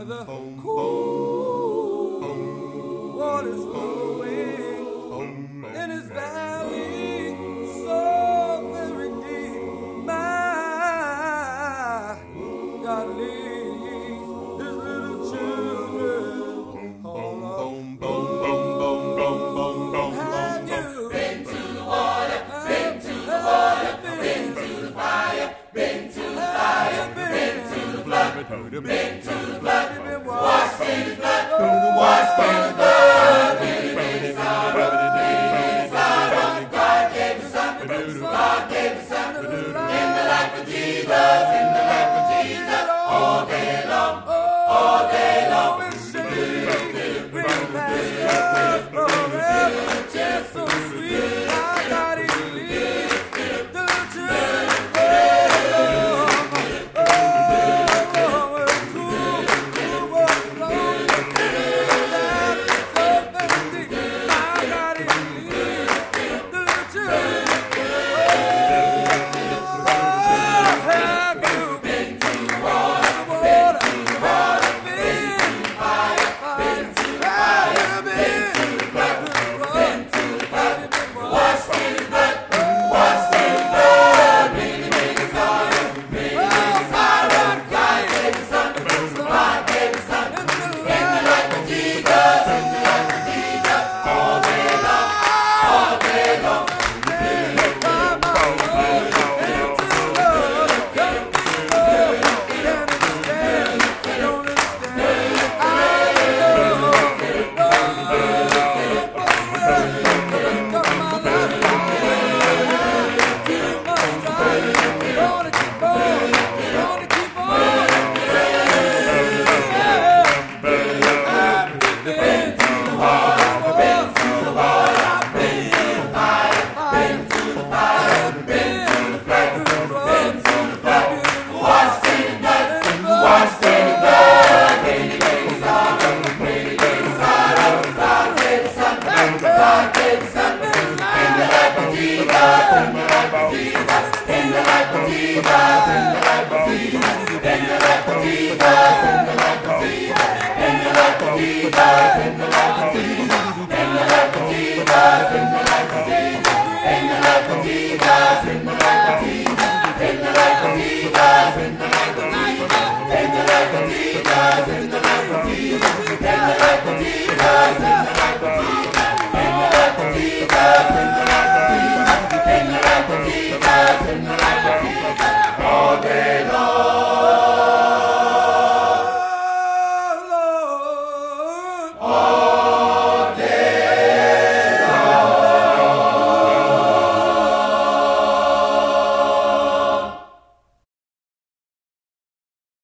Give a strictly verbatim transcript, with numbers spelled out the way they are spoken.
the cool waters flowing in his valley, so very deep. My God leads his little children all along. Have you Been to the water, been to the water, been to the fire, been to the fire, been to the flood, been to the flood, washed in his blood, washed in his